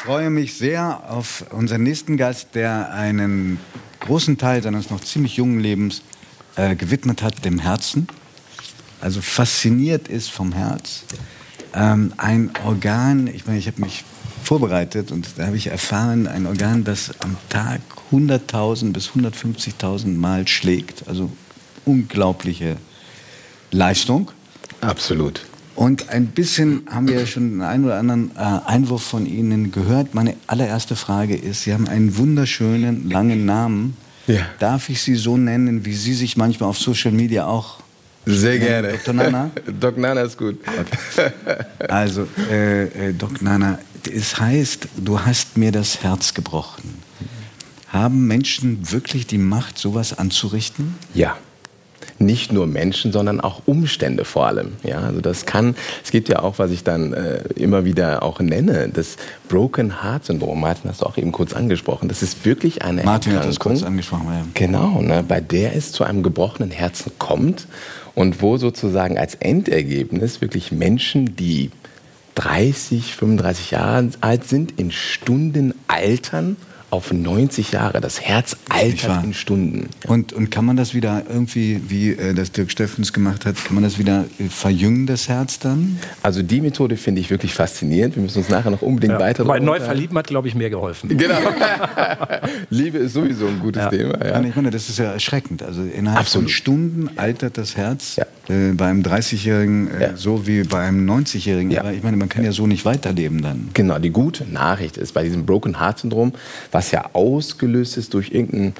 freue mich sehr auf unseren nächsten Gast, der einen großen Teil seines noch ziemlich jungen Lebens gewidmet hat dem Herzen. Also fasziniert ist vom Herz. Ein Organ, ich meine, ich habe mich vorbereitet und da habe ich erfahren, ein Organ, das am Tag 100.000 bis 150.000 Mal schlägt. Also unglaubliche Leistung. Absolut. Und ein bisschen haben wir schon einen oder anderen Einwurf von Ihnen gehört. Meine allererste Frage ist, Sie haben einen wunderschönen, langen Namen. Ja. Darf ich Sie so nennen, wie Sie sich manchmal auf Social Media auch Sehr nennen? gerne. Dr. Nana? Doc Nana ist gut. Okay. Also, Doc Nana, es heißt, du hast mir das Herz gebrochen. Haben Menschen wirklich die Macht, sowas anzurichten? Ja. Nicht nur Menschen, sondern auch Umstände vor allem. Ja, also es gibt ja auch, was ich dann immer wieder auch nenne, das Broken Heart Syndrom. Martin, hast du auch eben kurz angesprochen. Das ist wirklich eine Martin Erkrankung. hat das kurz angesprochen. Ja. Genau, ne, bei der es zu einem gebrochenen Herzen kommt und wo sozusagen als Endergebnis wirklich Menschen, die 30, 35 Jahre alt sind, in Stunden altern auf 90 Jahre. Das Herz altert in Stunden. Und kann man das wieder irgendwie, wie das Dirk Steffens gemacht hat, kann man das wieder verjüngen, das Herz dann? Also die Methode finde ich wirklich faszinierend. Wir müssen uns nachher noch unbedingt weiter... Bei Neuverlieben hat, glaube ich, mehr geholfen. Genau. Liebe ist sowieso ein gutes Thema. Ja. Ich meine, das ist ja erschreckend. Also innerhalb von Stunden altert das Herz beim 30-Jährigen so wie bei einem 90-Jährigen. Ja. Aber ich meine, man kann ja so nicht weiterleben dann. Genau, die gute Nachricht ist, bei diesem Broken Heart Syndrom, was ja ausgelöst ist durch ein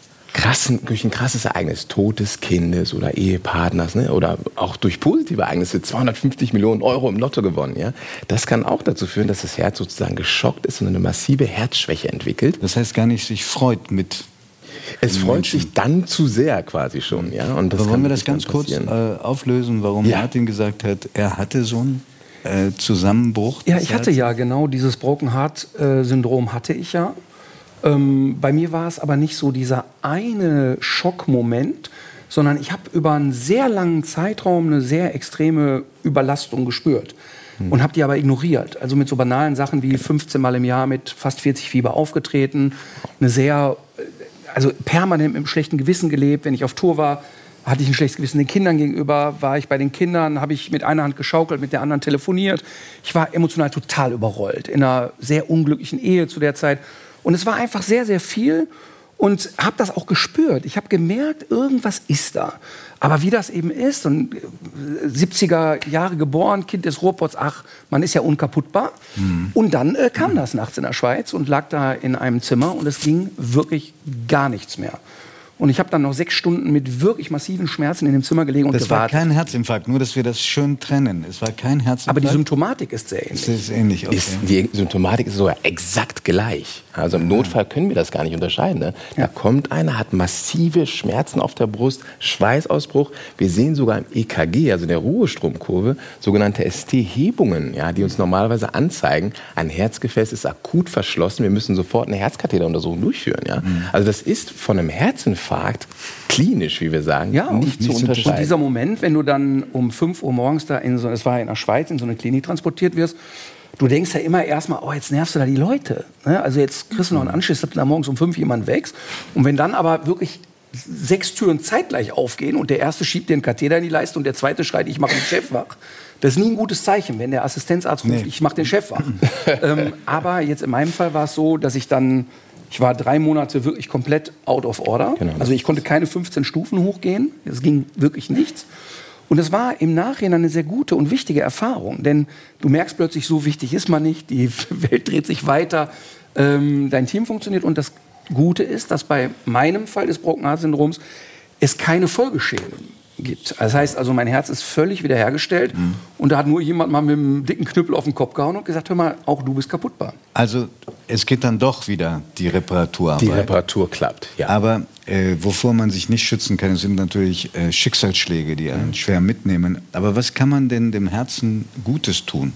krasses Ereignis, Tod des Kindes oder Ehepartners, ne? Oder auch durch positive Ereignisse, 250 Millionen Euro im Lotto gewonnen. Ja? Das kann auch dazu führen, dass das Herz sozusagen geschockt ist und eine massive Herzschwäche entwickelt. Das heißt gar nicht, sich freut mit... Es freut sich dann zu sehr quasi schon. Ja? Und das Aber wollen wir das ganz kurz auflösen, warum Martin gesagt hat, er hatte so einen Zusammenbruch? Ja, ich hatte ja genau dieses Broken Heart Syndrom hatte ich ja. Bei mir war es aber nicht so dieser eine Schockmoment, sondern ich habe über einen sehr langen Zeitraum eine sehr extreme Überlastung gespürt und habe die aber ignoriert. Also mit so banalen Sachen wie 15 Mal im Jahr mit fast 40 Fieber aufgetreten, also permanent mit einem schlechten Gewissen gelebt. Wenn ich auf Tour war, hatte ich ein schlechtes Gewissen den Kindern gegenüber. War ich bei den Kindern, habe ich mit einer Hand geschaukelt, mit der anderen telefoniert. Ich war emotional total überrollt, in einer sehr unglücklichen Ehe zu der Zeit. Und es war einfach sehr, sehr viel und habe das auch gespürt. Ich habe gemerkt, irgendwas ist da. Aber wie das eben ist, und 70er Jahre geboren, Kind des Ruhrpots, ach, man ist ja unkaputtbar. Und dann kam das nachts in der Schweiz und lag da in einem Zimmer und es ging wirklich gar nichts mehr. Und ich habe dann noch 6 Stunden mit wirklich massiven Schmerzen in dem Zimmer gelegen und das gewartet. Das war kein Herzinfarkt, nur dass wir das schön trennen. Es war kein Herzinfarkt. Aber die Symptomatik ist sehr ähnlich. Das ist ähnlich, okay. Die Symptomatik ist sogar exakt gleich. Also im Notfall können wir das gar nicht unterscheiden. Ne? Da kommt einer, hat massive Schmerzen auf der Brust, Schweißausbruch. Wir sehen sogar im EKG, also der Ruhestromkurve, sogenannte ST-Hebungen, ja, die uns normalerweise anzeigen, ein Herzgefäß ist akut verschlossen, wir müssen sofort eine Herzkatheteruntersuchung durchführen. Ja? Also das ist von einem Herzinfarkt klinisch, wie wir sagen, nicht zu unterscheiden. Und dieser Moment, wenn du dann um 5 Uhr morgens da das war in der Schweiz, in so eine Klinik transportiert wirst, du denkst ja immer erstmal, oh, jetzt nervst du da die Leute. Ne? Also jetzt kriegst du noch einen Anschluss, dass da morgens um 5 jemand wächst. Und wenn dann aber wirklich 6 Türen zeitgleich aufgehen und der erste schiebt dir einen Katheter in die Leiste und der zweite schreit, ich mache den Chef wach. Das ist nie ein gutes Zeichen, wenn der Assistenzarzt ruft, ich mache den Chef wach. Aber jetzt in meinem Fall war es so, dass ich war 3 Monate wirklich komplett out of order. Genau. Also ich konnte keine 15 Stufen hochgehen. Es ging wirklich nichts. Und es war im Nachhinein eine sehr gute und wichtige Erfahrung. Denn du merkst plötzlich, so wichtig ist man nicht. Die Welt dreht sich weiter. Dein Team funktioniert. Und das Gute ist, dass bei meinem Fall des Broken Heart Syndroms es keine Folgeschäden gibt. Das heißt also, mein Herz ist völlig wiederhergestellt und da hat nur jemand mal mit einem dicken Knüppel auf den Kopf gehauen und gesagt, hör mal, auch du bist kaputtbar. Also es geht dann doch wieder die Reparaturarbeit. Die Reparatur klappt, ja. Aber wovor man sich nicht schützen kann, sind natürlich Schicksalsschläge, die einen schwer mitnehmen. Aber was kann man denn dem Herzen Gutes tun,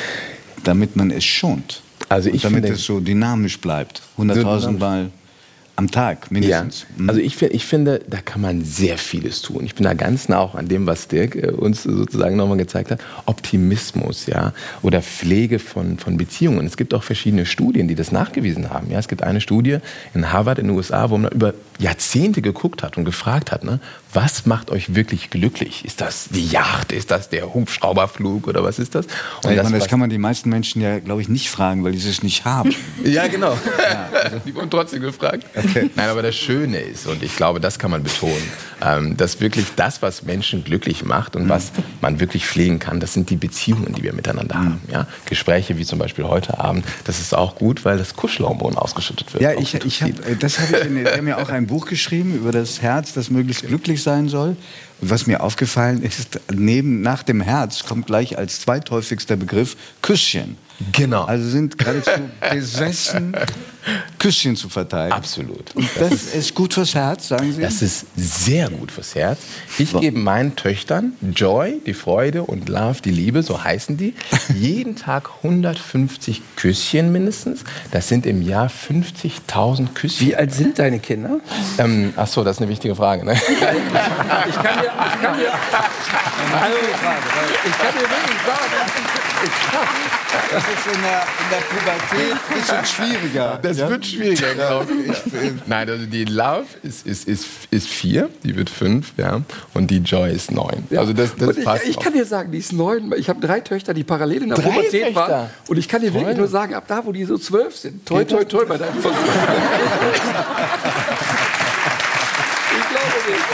damit man es schont? Also damit es so dynamisch bleibt, 100.000 Mal am Tag mindestens. Ja. Also ich finde, da kann man sehr vieles tun. Ich bin da ganz nah auch an dem, was Dirk uns sozusagen nochmal gezeigt hat. Optimismus, ja, oder Pflege von Beziehungen. Es gibt auch verschiedene Studien, die das nachgewiesen haben. Ja, es gibt eine Studie in Harvard in den USA, wo man über Jahrzehnte geguckt hat und gefragt hat, ne, was macht euch wirklich glücklich? Ist das die Yacht? Ist das der Hubschrauberflug oder was ist das? Und das kann man die meisten Menschen ja, glaube ich, nicht fragen, weil die es nicht haben. Ja, genau. Ja, also die wurden trotzdem gefragt. Okay. Nein, aber das Schöne ist, und ich glaube, das kann man betonen, dass wirklich das, was Menschen glücklich macht und was man wirklich pflegen kann, das sind die Beziehungen, die wir miteinander haben. Ja? Gespräche wie zum Beispiel heute Abend, das ist auch gut, weil das Kuschelhormon ausgeschüttet wird. Ja, wir haben ja auch ein Buch geschrieben über das Herz, das möglichst glücklich sein soll. Und was mir aufgefallen ist, nach dem Herz kommt gleich als zweithäufigster Begriff Küsschen. Genau. Also sind geradezu besessen, Küsschen zu verteilen. Absolut. Und das ist gut fürs Herz, sagen Sie? Das ist sehr gut fürs Herz. Ich gebe meinen Töchtern Joy, die Freude, und Love, die Liebe, so heißen die, jeden Tag 150 Küsschen mindestens. Das sind im Jahr 50.000 Küsschen. Wie alt sind deine Kinder? Ach so, das ist eine wichtige Frage. Ne? Ich kann dir wirklich sagen, Das ist in der Pubertät ein bisschen schwieriger. Das wird schwieriger, glaube ich. Nein, also die Love ist 4, die wird 5, ja, und die Joy ist 9. Ja. Also das passt ich kann dir sagen, die ist 9. Ich habe 3 Töchter, die parallel in der Pubertät waren. Und ich kann dir wirklich nur sagen, ab da, wo die so 12 sind, toi, toi, toi bei deinem Versuch. Ich glaube nicht.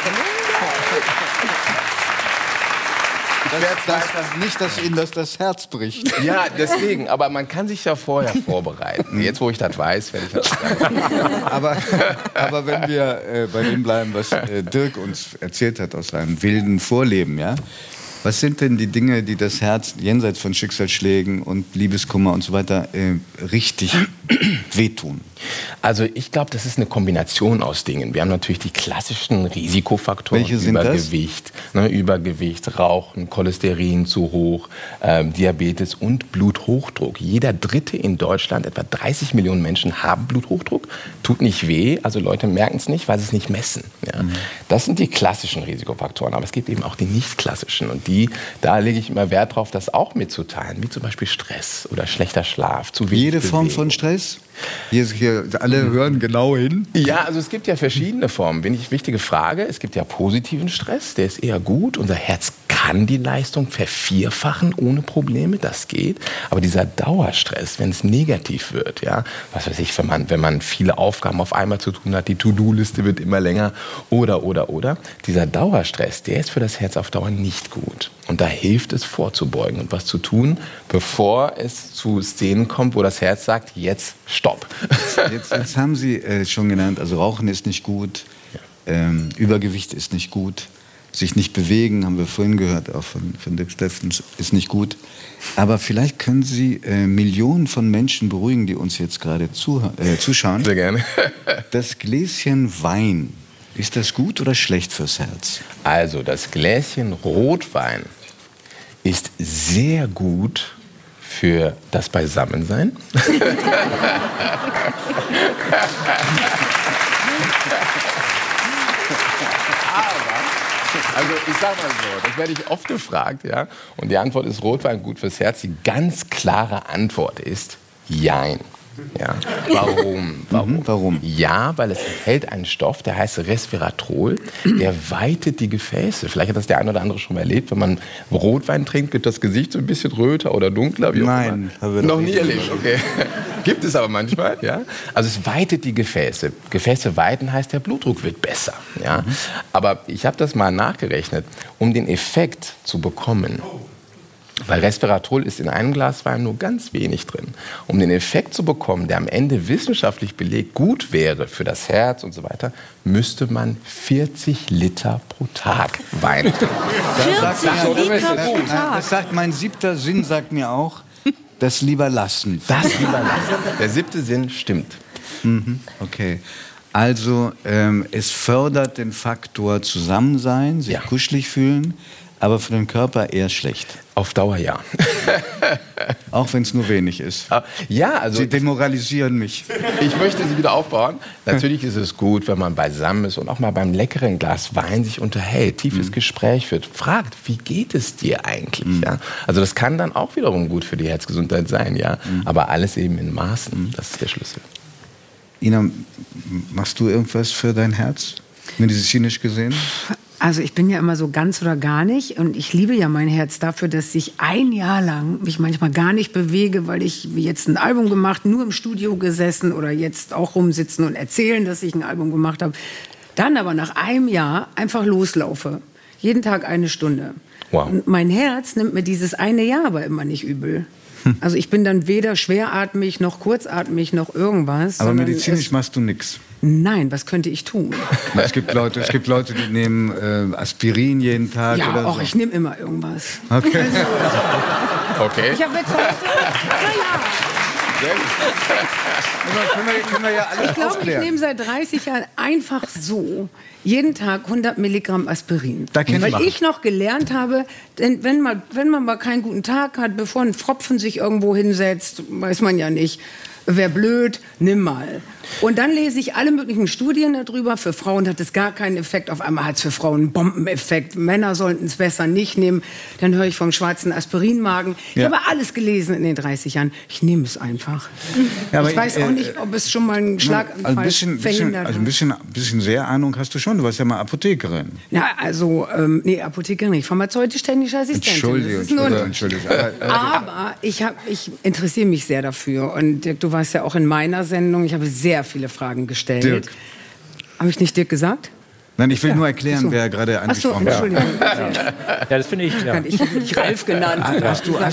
Nicht, dass Ihnen das Herz bricht. Ja, deswegen. Aber man kann sich ja vorher vorbereiten. Jetzt, wo ich das weiß, werde ich das sagen. Aber wenn wir bei dem bleiben, was Dirk uns erzählt hat aus seinem wilden Vorleben, ja? Was sind denn die Dinge, die das Herz jenseits von Schicksalsschlägen und Liebeskummer und so weiter richtig wehtun? Also ich glaube, das ist eine Kombination aus Dingen. Wir haben natürlich die klassischen Risikofaktoren. Welche sind Übergewicht, ne, Übergewicht, Rauchen, Cholesterin zu hoch, Diabetes und Bluthochdruck. Jeder Dritte in Deutschland, etwa 30 Millionen Menschen, haben Bluthochdruck. Tut nicht weh, also Leute merken es nicht, weil sie es nicht messen. Ja. Das sind die klassischen Risikofaktoren, aber es gibt eben auch die nicht klassischen. Und da lege ich immer Wert drauf, das auch mitzuteilen, wie zum Beispiel Stress oder schlechter Schlaf, zu wenig Jede Form von Stress? Hier alle hören genau hin. Ja, also es gibt ja verschiedene Formen. Wichtige Frage, es gibt ja positiven Stress, der ist eher gut. Unser Herz kann die Leistung vervierfachen ohne Probleme, das geht. Aber dieser Dauerstress, wenn es negativ wird, ja, was weiß ich, wenn man viele Aufgaben auf einmal zu tun hat, die To-Do-Liste wird immer länger oder, dieser Dauerstress, der ist für das Herz auf Dauer nicht gut. Und da hilft es vorzubeugen und was zu tun, bevor es zu Szenen kommt, wo das Herz sagt, jetzt stopp. Jetzt haben Sie schon genannt, also Rauchen ist nicht gut, Übergewicht ist nicht gut, sich nicht bewegen, haben wir vorhin gehört, auch von Dirk Steffens, ist nicht gut. Aber vielleicht können Sie Millionen von Menschen beruhigen, die uns jetzt gerade zuschauen. Sehr gerne. Das Gläschen Wein, ist das gut oder schlecht fürs Herz? Also das Gläschen Rotwein ist sehr gut für das Beisammensein. Also ich sag mal so, das werde ich oft gefragt, ja. Und die Antwort ist Rotwein gut fürs Herz. Die ganz klare Antwort ist Jein. Ja. Warum? Ja, weil es enthält einen Stoff, der heißt Resveratrol, der weitet die Gefäße. Vielleicht hat das der eine oder andere schon mal erlebt. Wenn man Rotwein trinkt, wird das Gesicht so ein bisschen röter oder dunkler. Wie Nein, haben wir noch nie erlebt. Okay. Gibt es aber manchmal. Ja? Also es weitet die Gefäße. Gefäße weiten heißt, der Blutdruck wird besser. Ja? Aber ich habe das mal nachgerechnet, um den Effekt zu bekommen. Weil Resveratrol ist in einem Glas Wein nur ganz wenig drin. Um den Effekt zu bekommen, der am Ende wissenschaftlich belegt gut wäre für das Herz und so weiter, müsste man 40 Liter pro Tag Wein trinken. 40 Liter pro Tag? Das sagt mein 7. Sinn, sagt mir auch, das lieber lassen. Das lieber lassen. Der 7. Sinn stimmt. Okay. Also es fördert den Faktor Zusammensein, sich kuschelig fühlen. aber für den Körper eher schlecht. Auf Dauer ja. Auch wenn es nur wenig ist. Ja, also Sie demoralisieren mich. ich möchte sie wieder aufbauen. Natürlich ist es gut, wenn man beisammen ist und auch mal beim leckeren Glas Wein sich unterhält, tiefes Gespräch führt, fragt, wie geht es dir eigentlich? Ja? Also das kann dann auch wiederum gut für die Herzgesundheit sein, ja. Aber alles eben in Maßen, das ist der Schlüssel. Ina, machst du irgendwas für dein Herz, medizinisch gesehen? Also ich bin ja immer so ganz oder gar nicht und ich liebe ja mein Herz dafür, dass ich ein Jahr lang mich manchmal gar nicht bewege, weil ich wie jetzt ein Album gemacht, nur im Studio gesessen oder jetzt auch rumsitzen und erzählen, dass ich ein Album gemacht habe. Dann aber nach einem Jahr einfach loslaufe. Jeden Tag 1 Stunde. Wow. Und mein Herz nimmt mir dieses eine Jahr aber immer nicht übel. Also ich bin dann weder schweratmig noch kurzatmig noch irgendwas. Aber medizinisch machst du nichts. Nein, was könnte ich tun? Es gibt Leute, die nehmen Aspirin jeden Tag Ja, oder auch so. ich nehme immer irgendwas. Okay. Okay. Ich habe jetzt heute... Können wir ja alles Ich glaube, ich aufklären. nehme seit 30 Jahren einfach so jeden Tag 100 Milligramm Aspirin. Da kann ich Weil machen. ich noch gelernt habe, denn wenn man mal keinen guten Tag hat, bevor ein Pfropfen sich irgendwo hinsetzt, weiß man ja nicht, wäre blöd, nimm mal. Und dann lese ich alle möglichen Studien darüber. Für Frauen hat es gar keinen Effekt. Auf einmal hat es für Frauen einen Bombeneffekt. Männer sollten es besser nicht nehmen. Dann höre ich vom schwarzen Aspirinmagen. Ich Ja. habe alles gelesen in den 30 Jahren. Ich nehme es einfach. Ja, aber ich weiß auch nicht, ob es schon mal einen Schlaganfall verhindert hat. ein bisschen sehr Ahnung hast du schon. Du warst ja mal Apothekerin. Ja, also, nee, Apothekerin nicht. Pharmazeutisch-technische Assistentin. Das ist ein Unterschied. Entschuldigung. Aber ich interessiere mich sehr dafür. Und Dirk, du warst ja auch in meiner Sendung. Ich habe sehr viele Fragen gestellt. Dirk. Habe ich nicht Dirk gesagt? Nein, ich will nur erklären, Ach so. wer gerade Ach so, angesprochen wird. Entschuldigung. Ja, das finde ich. Ja. Ich habe dich Ralf genannt. Hast du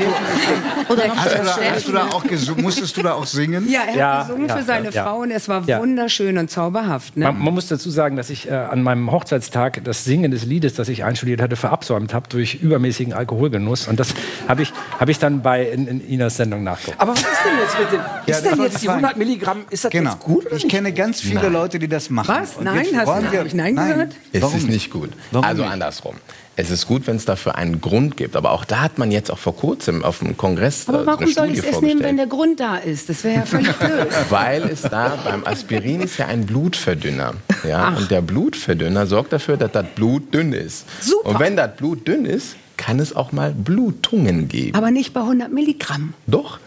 da auch musstest du da auch singen? Ja, er hat Ja, gesungen ja, für seine ja. Frau und es war Ja. wunderschön und zauberhaft. Ne? Man muss dazu sagen, dass ich an meinem Hochzeitstag das Singen des Liedes, das ich einstudiert hatte, verabsäumt habe durch übermäßigen Alkoholgenuss. Und das habe ich dann in Inas Sendung nachgeguckt. Aber was ist denn jetzt mit dem... Ist denn jetzt die 100 Milligramm, ist das Genau. jetzt gut oder Ich nicht? kenne ganz viele Leute, die das machen. Was? Und Nein? jetzt Hast wollen du- wir- hab ich Nein gehört? Es Warum ist nicht gut. Warum Also nicht? andersrum. Es ist gut, wenn es dafür einen Grund gibt. Aber auch da hat man jetzt auch vor kurzem auf dem Kongress Aber eine warum soll Studie ich es nehmen, wenn vorgestellt. der Grund da ist? Das wäre ja völlig blöd. Weil es da beim Aspirin ist ja ein Blutverdünner. Ja? Und der Blutverdünner sorgt dafür, dass das Blut dünn ist. Super. Und wenn das Blut dünn ist, kann es auch mal Blutungen geben. Aber nicht bei 100 Milligramm. Doch.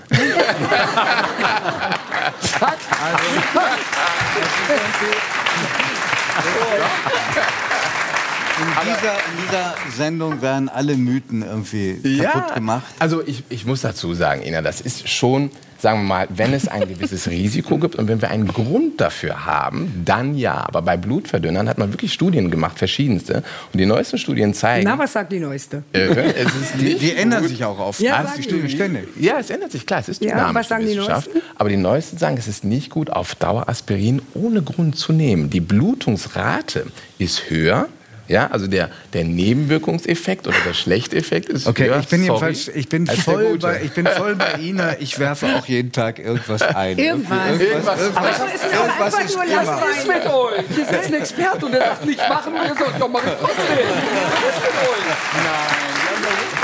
In dieser Sendung werden alle Mythen irgendwie kaputt gemacht. Also ich muss dazu sagen, Ina, das ist schon, sagen wir mal, wenn es ein gewisses Risiko gibt und wenn wir einen Grund dafür haben, dann ja. Aber bei Blutverdünnern hat man wirklich Studien gemacht, verschiedenste. Und die neuesten Studien zeigen, Na, was sagt die Neueste? es ist nicht Die ändern sich auch oft. Ja, Das sagen die Studien die. ständig. Ja, es ändert sich, klar, es ist Ja, dynamisch. was sagen die Wissenschaft. Neuesten? Aber die Neuesten sagen, es ist nicht gut, auf Dauer Aspirin ohne Grund zu nehmen. Die Blutungsrate ist höher. Ja, also der Nebenwirkungseffekt oder der Schlechteffekt ist Okay, höher. ich bin sorry, jedenfalls, ich bin als der voll gute. bei Ina. Ich werfe auch jeden Tag irgendwas ein. Irgendwas. Aber es ist doch Irgendwas einfach ist nur immer. was ist mit euch? Hier sitzt ein Experte und der sagt, nicht machen, und ihr sagt, doch, mach ich trotzdem. Was ist mit euch?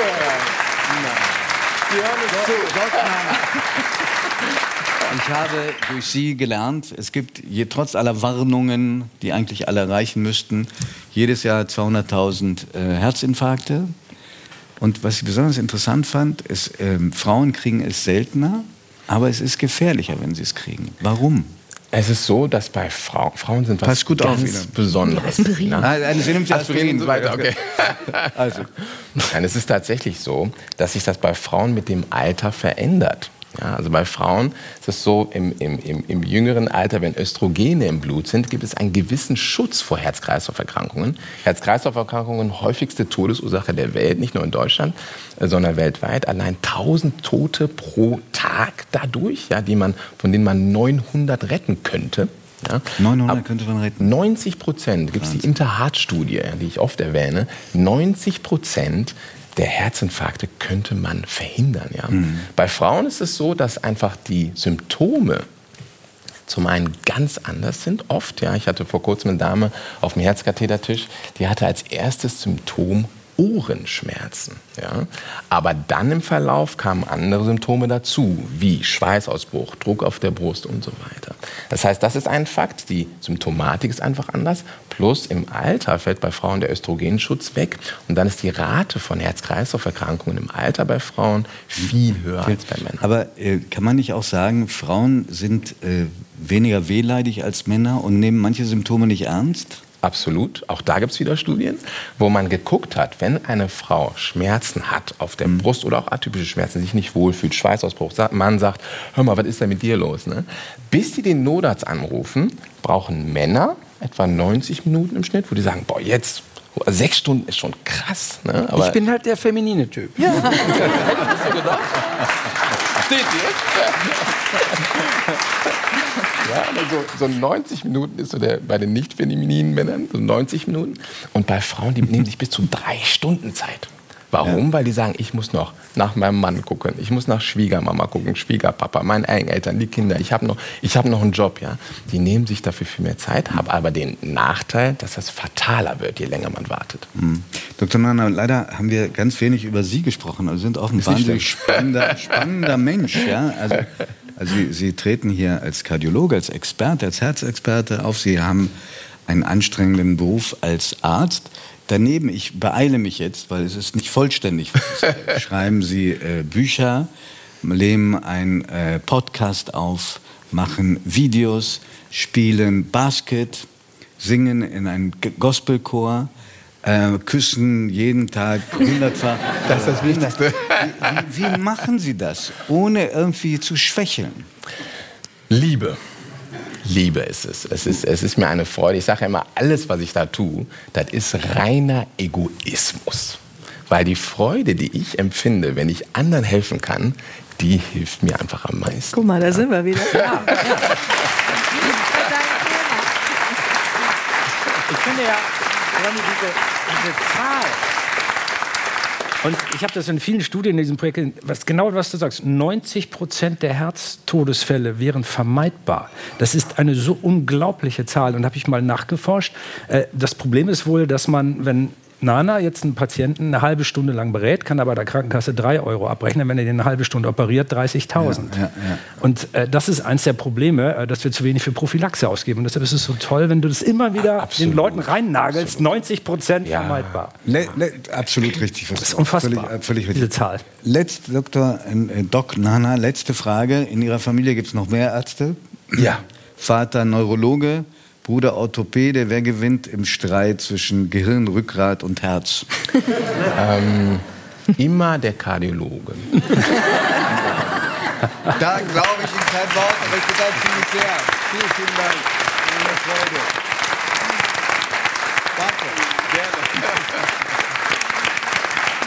Ich habe durch Sie gelernt, es gibt trotz aller Warnungen, die eigentlich alle erreichen müssten, jedes Jahr 200.000 Herzinfarkte. Und was ich besonders interessant fand, ist, Frauen kriegen es seltener, aber es ist gefährlicher, wenn sie es kriegen. Warum? Es ist so, dass bei Frauen sind was Pass gut auf, ganz Ina. Besonderes. Aspirin. Na? Sie nimmt ja Aspirin und so weiter, okay. Also, Nein, es ist tatsächlich so, dass sich das bei Frauen mit dem Alter verändert. Ja, also bei Frauen ist es so, im jüngeren Alter, wenn Östrogene im Blut sind, gibt es einen gewissen Schutz vor Herz-Kreislauf-Erkrankungen. Herz-Kreislauf-Erkrankungen, häufigste Todesursache der Welt, nicht nur in Deutschland, sondern weltweit. Allein 1000 Tote pro Tag dadurch, ja, von denen man 900 retten könnte. Ja. 900 könnte man retten. 90%, gibt es die Interheart-Studie, ja, die ich oft erwähne, 90% der Herzinfarkte könnte man verhindern. Ja. Bei Frauen ist es so, dass einfach die Symptome zum einen ganz anders sind, oft. Ja. Ich hatte vor kurzem eine Dame auf dem Herzkathetertisch, die hatte als erstes Symptom Ohrenschmerzen. Ja? Aber dann im Verlauf kamen andere Symptome dazu, wie Schweißausbruch, Druck auf der Brust und so weiter. Das heißt, das ist ein Fakt, die Symptomatik ist einfach anders. Plus im Alter fällt bei Frauen der Östrogenschutz weg. Und dann ist die Rate von Herz-Kreislauf-Erkrankungen im Alter bei Frauen viel höher als bei Männern. Aber kann man nicht auch sagen, Frauen sind weniger wehleidig als Männer und nehmen manche Symptome nicht ernst? Absolut. Auch da gibt es wieder Studien, wo man geguckt hat, wenn eine Frau Schmerzen hat auf der Brust oder auch atypische Schmerzen, sich nicht wohlfühlt, Schweißausbruch, Mann sagt, hör mal, was ist denn mit dir los? Ne? Bis die den Notarzt anrufen, brauchen Männer etwa 90 Minuten im Schnitt, wo die sagen, boah, jetzt 6 Stunden ist schon krass. Ne? Aber ich bin halt der feminine Typ. Ja. Hast du gedacht? Steht dir? Ja, so 90 Minuten ist so bei den nicht femininen Männern, so 90 Minuten. Und bei Frauen, die nehmen sich bis zu 3 Stunden Zeit. Warum? Ja. Weil die sagen, ich muss noch nach meinem Mann gucken, ich muss nach Schwiegermama gucken, Schwiegerpapa, meinen Eltern, die Kinder, ich hab noch einen Job. Ja? Die nehmen sich dafür viel mehr Zeit, haben aber den Nachteil, dass das fataler wird, je länger man wartet. Dr. Nahner, leider haben wir ganz wenig über Sie gesprochen. Sie sind auch ein wahnsinnig spannender Mensch. Ja? Also Sie treten hier als Kardiologe, als Experte, als Herzexperte auf. Sie haben einen anstrengenden Beruf als Arzt. Daneben, ich beeile mich jetzt, weil es ist nicht vollständig, schreiben Sie Bücher, nehmen einen Podcast auf, machen Videos, spielen Basket, singen in einem Gospelchor, küssen jeden Tag 100-fach. Das ist das Wichtigste. Wie machen Sie das, ohne irgendwie zu schwächeln? Liebe ist es. Es ist mir eine Freude. Ich sage immer, alles, was ich da tue, das ist reiner Egoismus. Weil die Freude, die ich empfinde, wenn ich anderen helfen kann, die hilft mir einfach am meisten. Guck mal, da sind wir wieder. Ja. Ich finde ja, diese Zahl. Und ich habe das in vielen Studien in diesem Projekt, was du sagst, 90% der Herztodesfälle wären vermeidbar. Das ist eine so unglaubliche Zahl. Und habe ich mal nachgeforscht. Das Problem ist wohl, dass man, wenn Nana jetzt einen Patienten eine halbe Stunde lang berät, kann aber der Krankenkasse 3 Euro abrechnen, wenn er den eine halbe Stunde operiert, 30.000. Ja. Und das ist eins der Probleme, dass wir zu wenig für Prophylaxe ausgeben. Und deshalb ist es so toll, wenn du das immer wieder den Leuten reinnagelst, 90% vermeidbar. Absolut richtig. Das ist unfassbar, völlig richtig. Diese Zahl. Doc Nahner, letzte Frage. In Ihrer Familie gibt es noch mehr Ärzte? Ja. Vater Neurologe, Bruder Orthopäde. Wer gewinnt im Streit zwischen Gehirn, Rückgrat und Herz? Immer der Kardiologe. Da glaube ich Ihnen kein Wort, aber ich bedanke mich sehr. Vielen Dank. Eine Freude. Danke. Gerne.